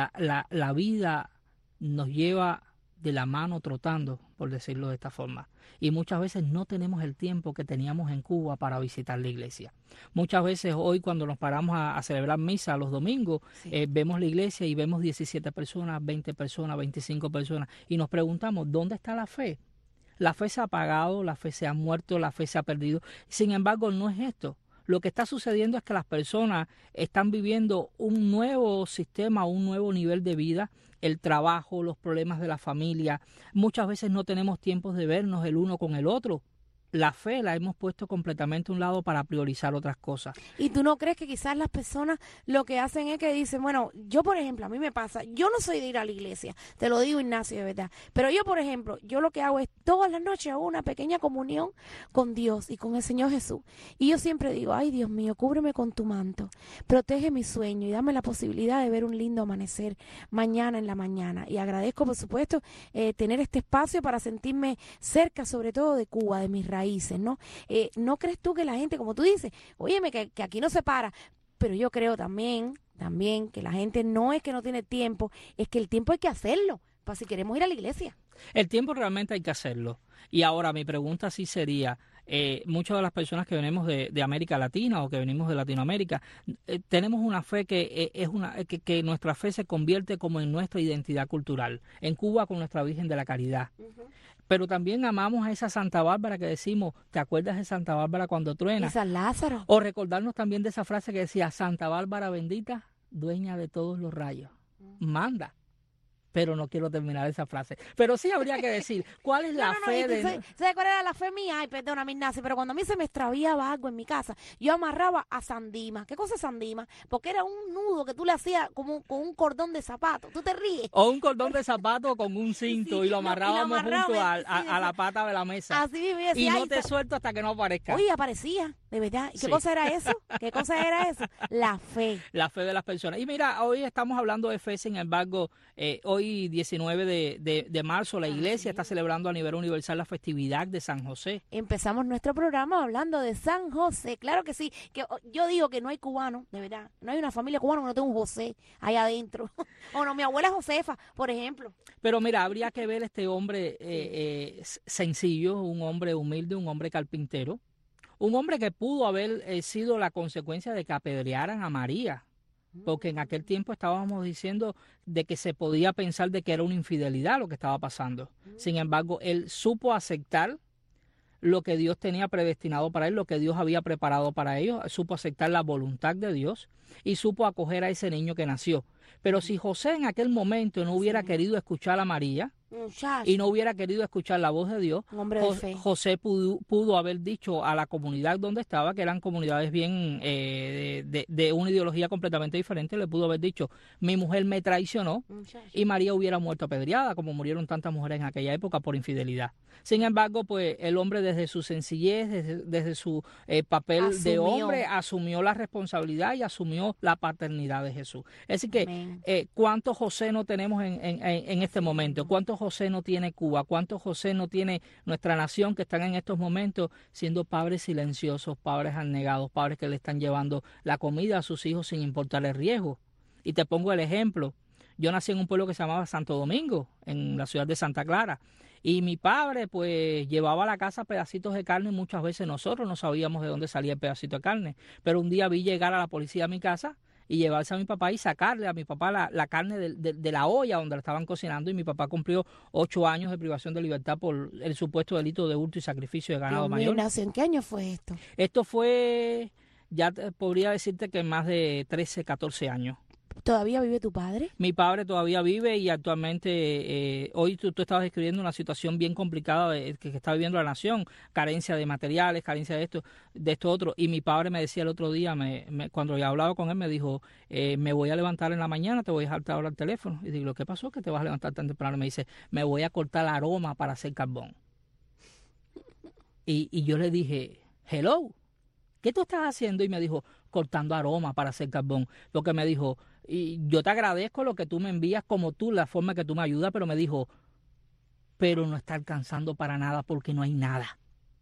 la vida nos lleva de la mano trotando, por decirlo de esta forma. Y muchas veces no tenemos el tiempo que teníamos en Cuba para visitar la iglesia. Muchas veces hoy cuando nos paramos a celebrar misa los domingos, vemos la iglesia y vemos 17 personas, 20 personas, 25 personas y nos preguntamos, ¿dónde está la fe? La fe se ha apagado, la fe se ha muerto, la fe se ha perdido. Sin embargo, no es esto. Lo que está sucediendo es que las personas están viviendo un nuevo sistema, un nuevo nivel de vida, el trabajo, los problemas de la familia. Muchas veces no tenemos tiempos de vernos el uno con el otro. La fe la hemos puesto completamente a un lado para priorizar otras cosas. ¿Y tú no crees que quizás las personas lo que hacen es que dicen, bueno, yo por ejemplo, a mí me pasa, yo no soy de ir a la iglesia, te lo digo Ignacio de verdad, pero yo por ejemplo, yo lo que hago es todas las noches hago una pequeña comunión con Dios y con el Señor Jesús. Y yo siempre digo, ay Dios mío, cúbreme con tu manto, protege mi sueño y dame la posibilidad de ver un lindo amanecer mañana en la mañana. Y agradezco por supuesto tener este espacio para sentirme cerca sobre todo de Cuba, de mis raíces, ¿no? ¿No crees tú que la gente, como tú dices, óyeme, que aquí no se para? Pero yo creo también que la gente no es que no tiene tiempo, es que el tiempo hay que hacerlo, para si queremos ir a la iglesia. El tiempo realmente hay que hacerlo. Y ahora mi pregunta sí sería, muchas de las personas que venimos de América Latina o que venimos de Latinoamérica, tenemos una fe que nuestra fe se convierte como en nuestra identidad cultural. En Cuba con nuestra Virgen de la Caridad. Pero también amamos a esa Santa Bárbara que decimos, ¿te acuerdas de Santa Bárbara cuando truena? Y San Lázaro. O recordarnos también de esa frase que decía, Santa Bárbara bendita, dueña de todos los rayos. Manda. Pero no quiero terminar esa frase. Pero sí habría que decir, ¿cuál es la fe de...? ¿Sabes cuál era la fe mía? Ay, perdóname, Ignacio, pero cuando a mí se me extraviaba algo en mi casa, yo amarraba a Sandima. ¿Qué cosa es Sandima? Porque era un nudo que tú le hacías como con un cordón de zapato. ¿Tú te ríes? O un cordón de zapato con un cinto, sí, y lo amarrábamos junto a la pata de la mesa. Así vivía. Y no te suelto hasta que no aparezca. Oye, aparecía, de verdad. ¿Y qué cosa era eso? ¿Qué cosa era eso? La fe. La fe de las personas. Y mira, hoy estamos hablando de fe, sin embargo, hoy 19 de marzo la iglesia está celebrando a nivel universal la festividad de San José. Empezamos nuestro programa hablando de San José. Claro que sí, que yo digo que no hay cubano, de verdad. No hay una familia cubana que no tenga un José ahí adentro. O no, mi abuela Josefa, por ejemplo. Pero mira, habría que ver este hombre sencillo, un hombre humilde, un hombre carpintero. Un hombre que pudo haber sido la consecuencia de que apedrearan a María. porque en aquel tiempo estábamos diciendo de que se podía pensar de que era una infidelidad lo que estaba pasando. Sin embargo, él supo aceptar lo que Dios tenía predestinado para él, lo que Dios había preparado para ellos, supo aceptar la voluntad de Dios y supo acoger a ese niño que nació. Pero si José en aquel momento no hubiera querido escuchar a María y no hubiera querido escuchar la voz de Dios, José pudo haber dicho a la comunidad donde estaba, que eran comunidades bien de una ideología completamente diferente, le pudo haber dicho, mi mujer me traicionó, y María hubiera muerto apedreada, como murieron tantas mujeres en aquella época por infidelidad. Sin embargo, pues el hombre desde su sencillez, desde su papel de hombre, asumió la responsabilidad y asumió la paternidad de Jesús. Así que, ¿cuántos José no tenemos en este momento? ¿Cuántos José no tiene Cuba? ¿Cuántos José no tiene nuestra nación que están en estos momentos siendo padres silenciosos, padres abnegados, padres que le están llevando la comida a sus hijos sin importar el riesgo? Y te pongo el ejemplo. Yo nací en un pueblo que se llamaba Santo Domingo, en la ciudad de Santa Clara. Y mi padre, pues, llevaba a la casa pedacitos de carne y muchas veces nosotros no sabíamos de dónde salía el pedacito de carne. Pero un día vi llegar a la policía a mi casa y llevarse a mi papá y sacarle a mi papá la carne de la olla donde la estaban cocinando, y mi papá cumplió 8 años de privación de libertad por el supuesto delito de hurto y sacrificio de ganado mayor. ¿En qué año fue esto? Esto fue, ya podría decirte que más de 13, 14 años. ¿Todavía vive tu padre? Mi padre todavía vive y actualmente, hoy tú estabas describiendo una situación bien complicada que está viviendo la nación, carencia de materiales, carencia de esto otro, y mi padre me decía el otro día, cuando yo hablaba con él, me dijo, me voy a levantar en la mañana, te voy a dejar ahora el teléfono. Y digo, ¿qué pasó? ¿Que te vas a levantar tan temprano? Y me dice, me voy a cortar la aroma para hacer carbón. Y yo le dije, hello, ¿qué tú estás haciendo? Y me dijo, cortando aroma para hacer carbón. Lo que me dijo, y yo te agradezco lo que tú me envías, como tú, la forma que tú me ayudas, pero me dijo, pero no está alcanzando para nada porque no hay nada.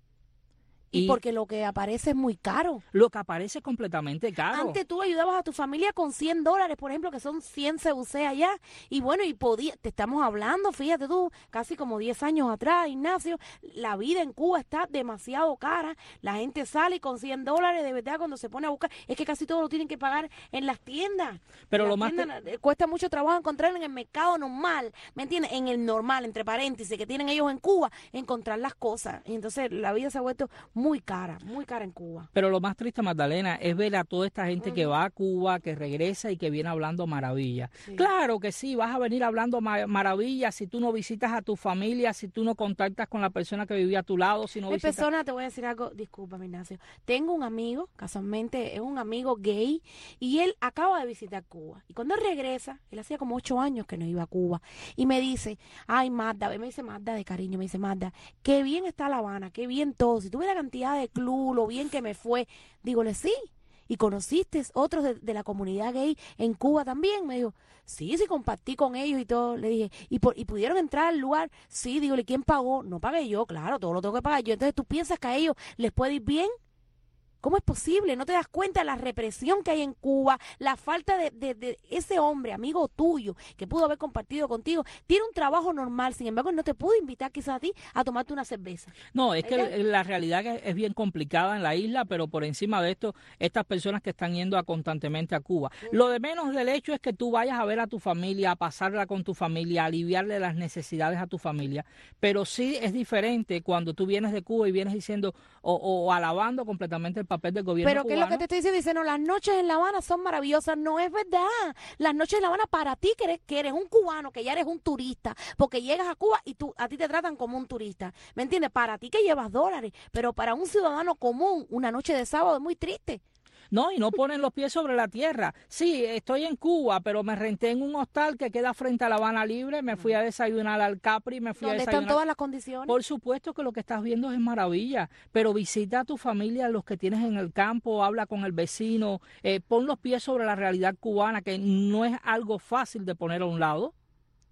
Y porque lo que aparece es muy caro. Lo que aparece es completamente caro. Antes tú ayudabas a tu familia con $100, por ejemplo, que son 100 CUC allá. Y bueno, te estamos hablando, fíjate tú, casi como 10 años atrás, Ignacio, la vida en Cuba está demasiado cara. La gente sale y con $100, de verdad, cuando se pone a buscar, es que casi todo lo tienen que pagar en las tiendas. Pero las lo más cuesta mucho trabajo encontrarlo en el mercado normal, ¿me entiendes? En el normal, entre paréntesis, que tienen ellos en Cuba, encontrar las cosas. Y entonces la vida se ha vuelto muy cara en Cuba. Pero lo más triste, Magdalena, es ver a toda esta gente que va a Cuba, que regresa y que viene hablando maravillas. Sí. Claro que sí, vas a venir hablando maravillas si tú no visitas a tu familia, si tú no contactas con la persona que vivía a tu lado, si no visitas... persona, te voy a decir algo, discúlpame, Ignacio. Tengo un amigo, casualmente es un amigo gay, y él acaba de visitar Cuba. Y cuando él regresa, él hacía como 8 años que no iba a Cuba, y me dice, ay, Magda, me dice Magda de cariño, me dice, Magda, qué bien está La Habana, qué bien todo. Si tuve la cantidad de club, lo bien que me fue. Dígole, sí. ¿Y conociste otros de la comunidad gay en Cuba también? Me dijo, sí, compartí con ellos y todo. Le dije, ¿y pudieron entrar al lugar? Sí, dígole, ¿quién pagó? No pagué yo, claro, todo lo tengo que pagar yo. Entonces, ¿tú piensas que a ellos les puede ir bien? ¿Cómo es posible? ¿No te das cuenta de la represión que hay en Cuba? La falta de ese hombre, amigo tuyo, que pudo haber compartido contigo, tiene un trabajo normal, sin embargo, no te pudo invitar quizás a ti a tomarte una cerveza. No, es que la realidad es bien complicada en la isla, pero por encima de esto, estas personas que están yendo constantemente a Cuba. Lo de menos del hecho es que tú vayas a ver a tu familia, a pasarla con tu familia, a aliviarle las necesidades a tu familia, pero sí es diferente cuando tú vienes de Cuba y vienes diciendo o alabando completamente el papel del gobierno Pero cubano. ¿qué es lo que te estoy diciendo? Dice, no, las noches en La Habana son maravillosas. No es verdad. Las noches en La Habana para ti que eres un cubano, que ya eres un turista, porque llegas a Cuba y a ti te tratan como un turista. ¿Me entiendes? Para ti que llevas dólares, pero para un ciudadano común, una noche de sábado es muy triste. No, y no ponen los pies sobre la tierra. Sí, estoy en Cuba, pero me renté en un hostal que queda frente a La Habana Libre, me fui a desayunar al Capri, me fui a desayunar... ¿Dónde están todas las condiciones? Por supuesto que lo que estás viendo es maravilla, pero visita a tu familia, los que tienes en el campo, habla con el vecino, pon los pies sobre la realidad cubana, que no es algo fácil de poner a un lado.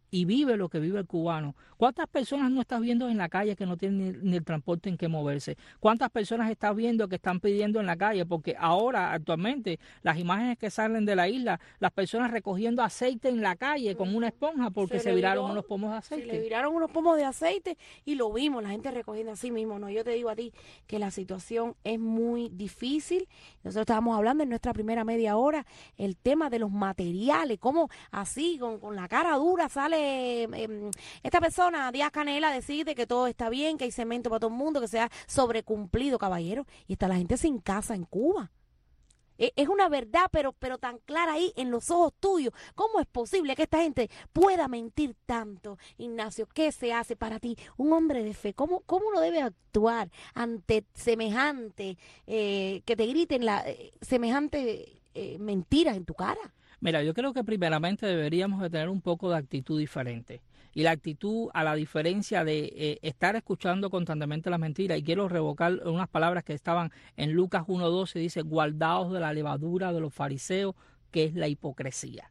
y vive lo que vive el cubano. ¿Cuántas personas no estás viendo en la calle que no tienen ni el transporte en que moverse? ¿Cuántas personas estás viendo que están pidiendo en la calle? Porque ahora, actualmente, las imágenes que salen de la isla, las personas recogiendo aceite en la calle con una esponja porque se viraron unos pomos de aceite. Se le viraron unos pomos de aceite y lo vimos, la gente recogiendo así mismo. No, yo te digo a ti que la situación es muy difícil. Nosotros estábamos hablando en nuestra primera media hora el tema de los materiales, cómo así, con la cara dura sale esta persona, Díaz Canel, decide que todo está bien, que hay cemento para todo el mundo, que se ha sobrecumplido, caballero, y está la gente sin casa en Cuba. Es una verdad, pero tan clara ahí en los ojos tuyos. ¿Cómo es posible que esta gente pueda mentir tanto? Ignacio, ¿qué se hace para ti un hombre de fe? ¿Cómo uno debe actuar ante semejante, que te griten semejante mentiras en tu cara? Mira, yo creo que primeramente deberíamos de tener un poco de actitud diferente. Y la actitud, a la diferencia de estar escuchando constantemente las mentiras, y quiero revocar unas palabras que estaban en Lucas 1:12, dice, guardaos de la levadura de los fariseos, que es la hipocresía.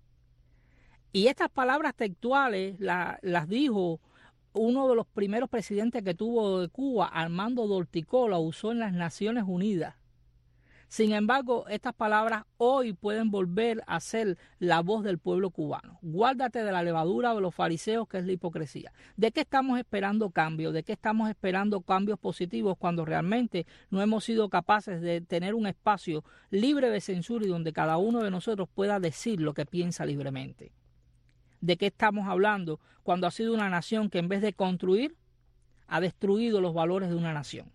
Y estas palabras textuales las dijo uno de los primeros presidentes que tuvo de Cuba, Armando Dorticó, la usó en las Naciones Unidas. Sin embargo, estas palabras hoy pueden volver a ser la voz del pueblo cubano. Guárdate de la levadura de los fariseos, que es la hipocresía. ¿De qué estamos esperando cambios? ¿De qué estamos esperando cambios positivos cuando realmente no hemos sido capaces de tener un espacio libre de censura y donde cada uno de nosotros pueda decir lo que piensa libremente? ¿De qué estamos hablando cuando ha sido una nación que en vez de construir, ha destruido los valores de una nación?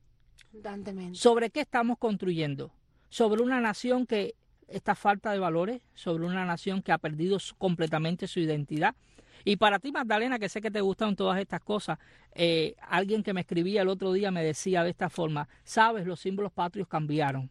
¿Sobre qué estamos construyendo? ¿Sobre una nación que está falta de valores? ¿Sobre una nación que ha perdido completamente su identidad? Y para ti, Magdalena, que sé que te gustan todas estas cosas, alguien que me escribía el otro día me decía de esta forma, sabes, los símbolos patrios cambiaron.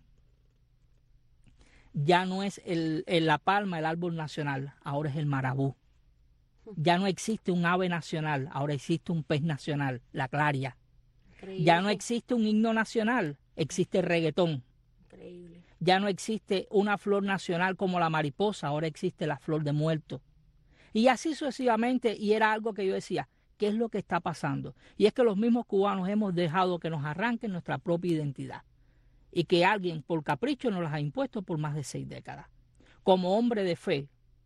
Ya no es la palma, el árbol nacional, ahora es el marabú. Ya no existe un ave nacional, ahora existe un pez nacional, la claria. Increíble. Ya no existe un himno nacional, existe reggaetón. Increíble. Ya no existe una flor nacional como la mariposa, ahora existe la flor de muerto. Y así sucesivamente, y era algo que yo decía, ¿qué es lo que está pasando? Y es que los mismos cubanos hemos dejado que nos arranquen nuestra propia identidad y que alguien por capricho nos las ha impuesto por más de 6 décadas. Como hombre de fe,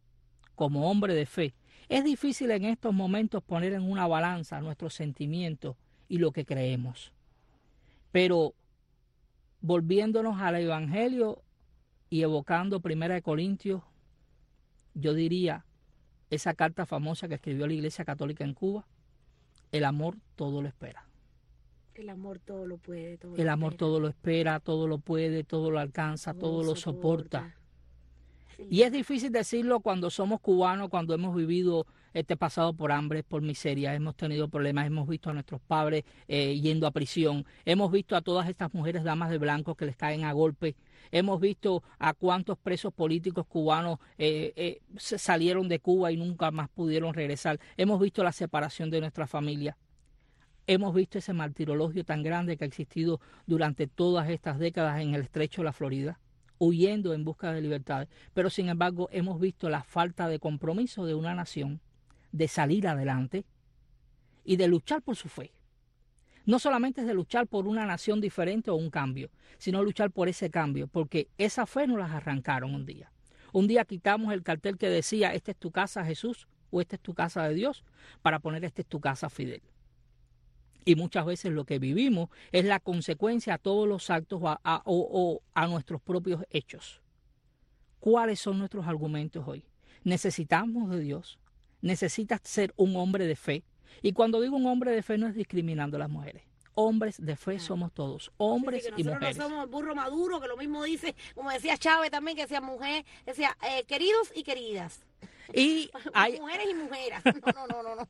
es difícil en estos momentos poner en una balanza nuestros sentimientos y lo que creemos. Pero volviéndonos al Evangelio y evocando 1 Corintios, yo diría, esa carta famosa que escribió la Iglesia Católica en Cuba, el amor todo lo espera. El amor todo lo puede. El amor todo lo espera, todo lo puede, todo lo alcanza, todo lo soporta. Sí. Y es difícil decirlo cuando somos cubanos, cuando hemos vivido pasado por hambre, por miseria, hemos tenido problemas, hemos visto a nuestros padres yendo a prisión, hemos visto a todas estas mujeres damas de blanco que les caen a golpe, hemos visto a cuántos presos políticos cubanos salieron de Cuba y nunca más pudieron regresar, hemos visto la separación de nuestra familia. Hemos visto ese martirologio tan grande que ha existido durante todas estas décadas en el estrecho de la Florida, huyendo en busca de libertades. Pero sin embargo hemos visto la falta de compromiso de una nación de salir adelante y de luchar por su fe. No solamente es de luchar por una nación diferente o un cambio, sino luchar por ese cambio, porque esa fe nos las arrancaron un día. Un día quitamos el cartel que decía, esta es tu casa, Jesús, o esta es tu casa de Dios, para poner esta es tu casa, Fidel. Y muchas veces lo que vivimos es la consecuencia a todos los actos o a nuestros propios hechos. ¿Cuáles son nuestros argumentos hoy? Necesitamos de Dios. Necesitas ser un hombre de fe. Y cuando digo un hombre de fe no es discriminando a las mujeres. Hombres de fe somos todos, hombres y mujeres. Nosotros no somos el burro maduro, que lo mismo dice, como decía Chávez también, que decía mujer, decía queridos y queridas. Y hay mujeres y mujeres. No.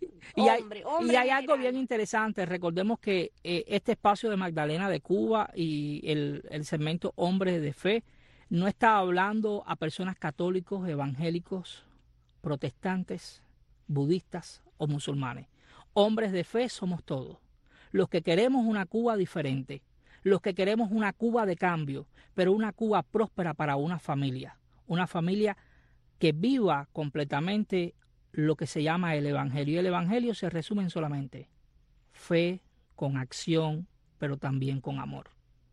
Y hay algo bien interesante. Recordemos que este espacio de Magdalena de Cuba y el segmento Hombres de Fe no está hablando a personas católicos, evangélicos, protestantes, budistas o musulmanes. Hombres de fe somos todos. Los que queremos una Cuba diferente, los que queremos una Cuba de cambio, pero una Cuba próspera para una familia que viva completamente lo que se llama el Evangelio. Y el Evangelio se resume en solamente fe con acción, pero también con amor.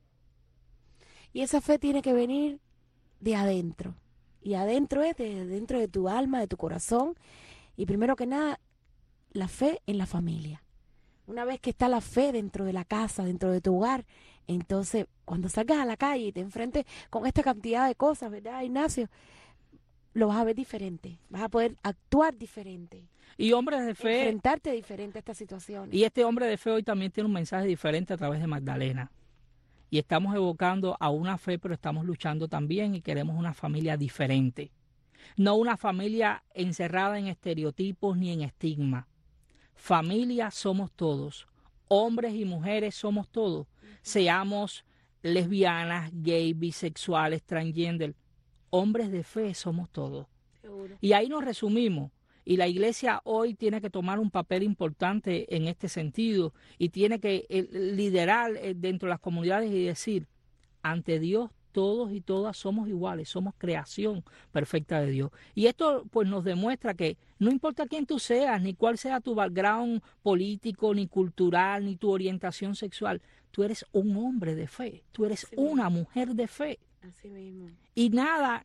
Y esa fe tiene que venir de adentro. Y adentro es dentro de tu alma, de tu corazón. Y primero que nada, la fe en la familia. Una vez que está la fe dentro de la casa, dentro de tu hogar, entonces cuando salgas a la calle y te enfrentes con esta cantidad de cosas, ¿verdad, Ignacio? Lo vas a ver diferente, vas a poder actuar diferente. Y hombres de fe. Enfrentarte diferente a esta situación. Y este hombre de fe hoy también tiene un mensaje diferente a través de Magdalena. Y estamos evocando a una fe, pero estamos luchando también y queremos una familia diferente. No una familia encerrada en estereotipos ni en estigma. Familia somos todos. Hombres y mujeres somos todos. Seamos lesbianas, gay, bisexuales, transgender. Hombres de fe somos todos. Seguro. Y ahí nos resumimos. Y la iglesia hoy tiene que tomar un papel importante en este sentido y tiene que liderar dentro de las comunidades y decir, ante Dios todos y todas somos iguales, somos creación perfecta de Dios. Y esto pues nos demuestra que no importa quién tú seas, ni cuál sea tu background político, ni cultural, ni tu orientación sexual, tú eres un hombre de fe, tú eres una mujer de fe. Así mismo. Y nada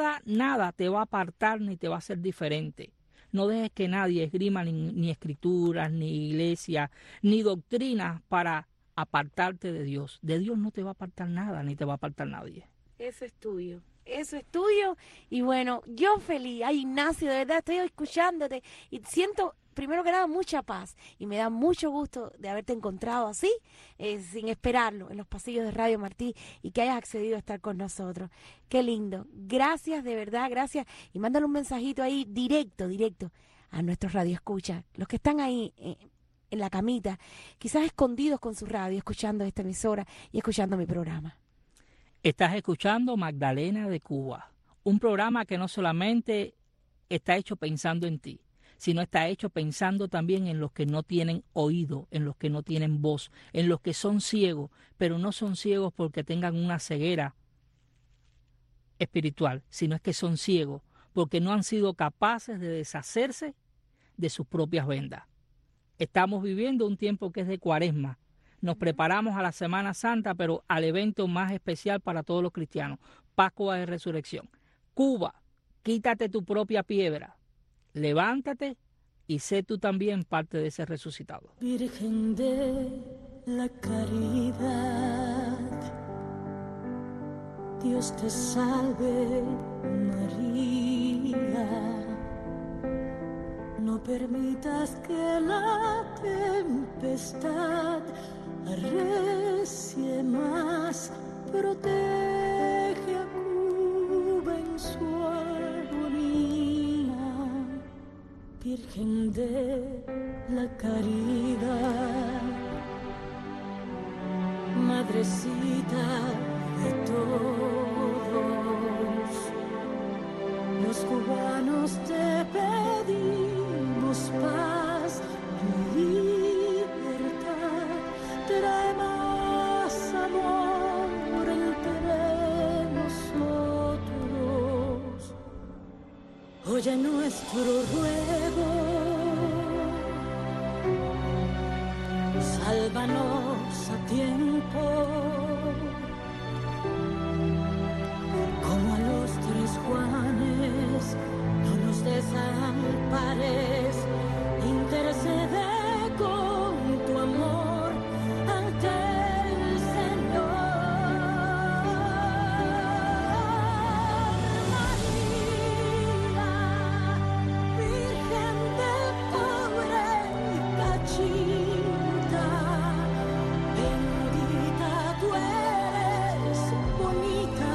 te va a apartar ni te va a hacer diferente. No dejes que nadie esgrima ni escrituras, ni iglesia, ni doctrinas para apartarte de Dios. De Dios no te va a apartar nada, ni te va a apartar nadie. Eso es tuyo. Eso es tuyo. Y bueno, yo feliz. Ay, Ignacio, de verdad estoy escuchándote y siento, primero que nada, mucha paz. Y me da mucho gusto de haberte encontrado así, sin esperarlo, en los pasillos de Radio Martí y que hayas accedido a estar con nosotros. Qué lindo. Gracias, de verdad, gracias. Y mándale un mensajito ahí directo a nuestros radioescuchas. Los que están ahí en la camita, quizás escondidos con su radio, escuchando esta emisora y escuchando mi programa. Estás escuchando Magdalena de Cuba, un programa que no solamente está hecho pensando en ti, sino está hecho pensando también en los que no tienen oído, en los que no tienen voz, en los que son ciegos, pero no son ciegos porque tengan una ceguera espiritual, sino es que son ciegos porque no han sido capaces de deshacerse de sus propias vendas. Estamos viviendo un tiempo que es de Cuaresma. Nos preparamos a la Semana Santa, pero al evento más especial para todos los cristianos, Pascua de Resurrección. Cuba, quítate tu propia piedra, levántate y sé tú también parte de ese resucitado. Virgen de la caridad, Dios te salve María. No permitas que la tempestad arrecie más, protege a Cuba en su armonía. Virgen de la caridad, madrecita de todos, los cubanos te pedimos paz y libertad. Trae más amor entre nosotros. Oye nuestro ruego, sálvanos a tiempo, como a los 3 Juanes, no nos desampares, intercede con tu amor ante el Señor. María, Virgen del pobre Cachita, bendita tú eres, bonita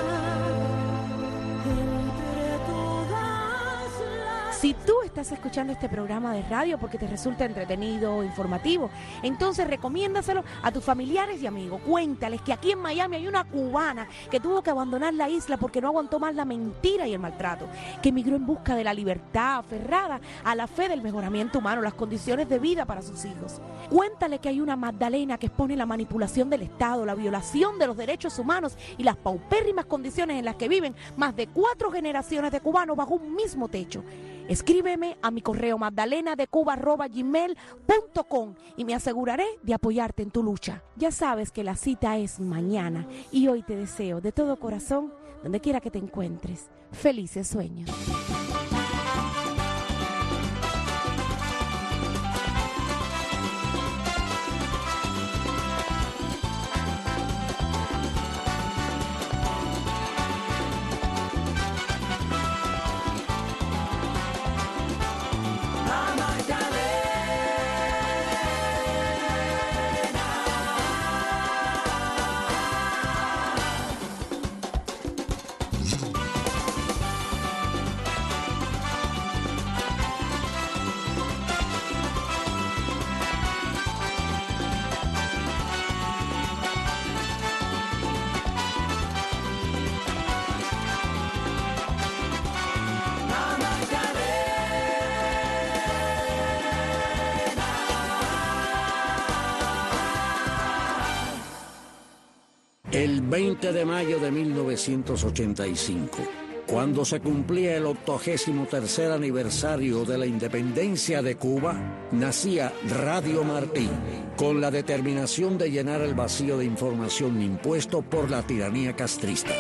entre todas las... Si tú estás escuchando este programa de radio porque te resulta entretenido o informativo, entonces recomiéndaselo a tus familiares y amigos. Cuéntales que aquí en Miami hay una cubana que tuvo que abandonar la isla porque no aguantó más la mentira y el maltrato, que emigró en busca de la libertad, aferrada a la fe del mejoramiento humano, las condiciones de vida para sus hijos. Cuéntale que hay una Magdalena que expone la manipulación del Estado, la violación de los derechos humanos y las paupérrimas condiciones en las que viven más de 4 generaciones de cubanos bajo un mismo techo. Escríbeme a mi correo magdalenadecuba@gmail.com y me aseguraré de apoyarte en tu lucha. Ya sabes que la cita es mañana y hoy te deseo de todo corazón, donde quiera que te encuentres, felices sueños. El 20 de mayo de 1985, cuando se cumplía el 83º aniversario de la independencia de Cuba, nacía Radio Martí, con la determinación de llenar el vacío de información impuesto por la tiranía castrista.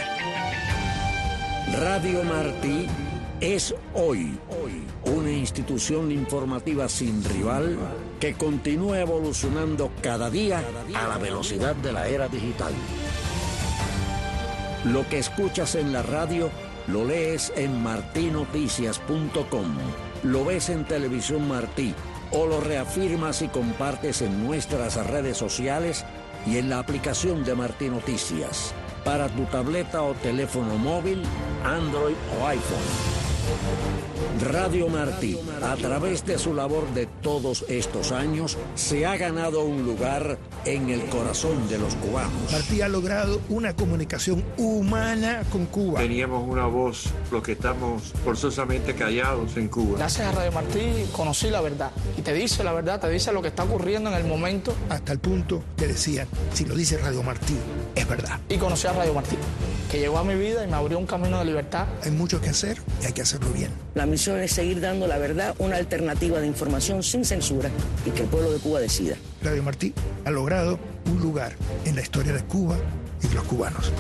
Radio Martí es hoy una institución informativa sin rival que continúa evolucionando cada día a la velocidad de la era digital. Lo que escuchas en la radio lo lees en martinoticias.com, lo ves en Televisión Martí o lo reafirmas y compartes en nuestras redes sociales y en la aplicación de Martí Noticias para tu tableta o teléfono móvil, Android o iPhone. Radio Martí, a través de su labor de todos estos años, se ha ganado un lugar en el corazón de los cubanos. Martí ha logrado una comunicación humana con Cuba. Teníamos una voz, los que estamos forzosamente callados en Cuba. Gracias a Radio Martí conocí la verdad. Y te dice la verdad, te dice lo que está ocurriendo en el momento. Hasta el punto que decían, si lo dice Radio Martí, es verdad. Y conocí a Radio Martí, que llegó a mi vida y me abrió un camino de libertad. Hay mucho que hacer y hay que hacerlo bien. La misión es seguir dando la verdad, una alternativa de información sin censura y que el pueblo de Cuba decida. Radio Martí ha logrado un lugar en la historia de Cuba y de los cubanos.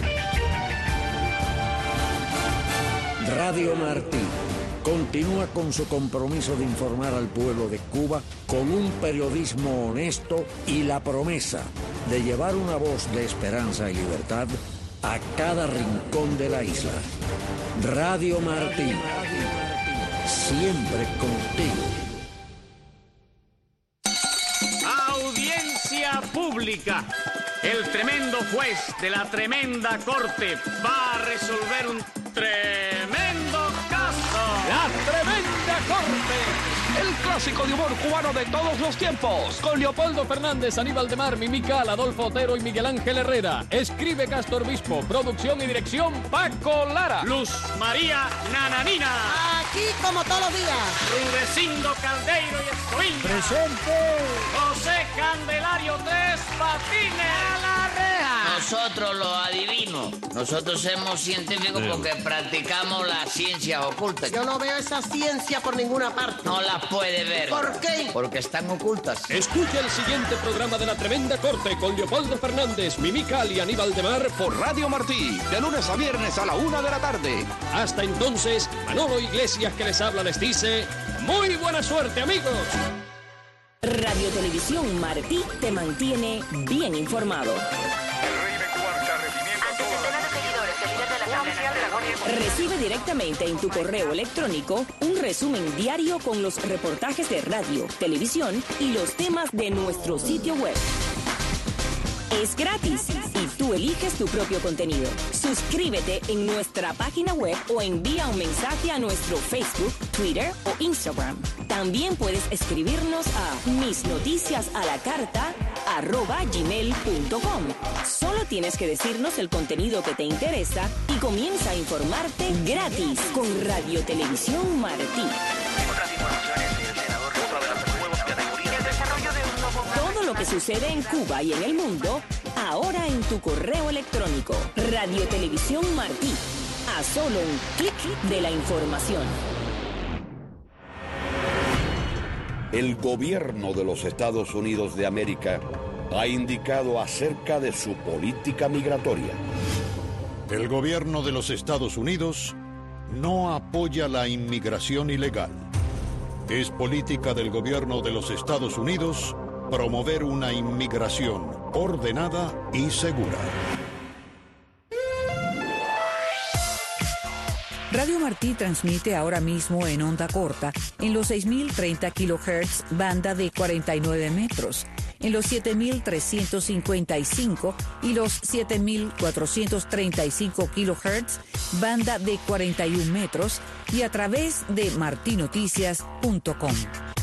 Radio Martí continúa con su compromiso de informar al pueblo de Cuba con un periodismo honesto y la promesa de llevar una voz de esperanza y libertad a cada rincón de la isla. Radio Martí, siempre contigo. Audiencia pública. El tremendo juez de la tremenda corte va a resolver un tremendo caso. La tremenda corte. El clásico de humor cubano de todos los tiempos. Con Leopoldo Fernández, Aníbal de Mar, Mimical, Adolfo Otero y Miguel Ángel Herrera. Escribe Castor Bispo. Producción y dirección Paco Lara. Luz María Nananina. Aquí como todos los días. Rudecindo Caldeiro y Escoviña. Presente. José Candelario Tres Patines. A la reja. Nosotros los adivinos. Nosotros somos científicos porque practicamos las ciencias ocultas. Yo no veo esa ciencia por ninguna parte. No las puede ver. ¿Por qué? Porque están ocultas. Escucha el siguiente programa de La Tremenda Corte con Leopoldo Fernández, Mimical y Aníbal de Mar por Radio Martí, de lunes a viernes a la 1 de la tarde. Hasta entonces, Manolo Iglesias que les habla les dice, ¡muy buena suerte, amigos! Radio Televisión Martí te mantiene bien informado. Recibe directamente en tu correo electrónico un resumen diario con los reportajes de radio, televisión y los temas de nuestro sitio web. Es gratis y tú eliges tu propio contenido. Suscríbete en nuestra página web o envía un mensaje a nuestro Facebook, Twitter o Instagram. También puedes escribirnos a misnoticiasalacarta@gmail.com. Solo tienes que decirnos el contenido que te interesa y comienza a informarte gratis con Radio Televisión Martí. Todo lo que sucede en Cuba y en el mundo, ahora en tu correo electrónico. Radio Televisión Martí. A solo un clic de la información. el gobierno de los Estados Unidos de América ha indicado acerca de su política migratoria. El gobierno de los Estados Unidos no apoya la inmigración ilegal. Es política del gobierno de los Estados Unidos promover una inmigración ordenada y segura. Radio Martí transmite ahora mismo en onda corta en los 6.030 kHz, banda de 49 metros, en los 7.355 y los 7.435 kHz, banda de 41 metros, y a través de martinoticias.com.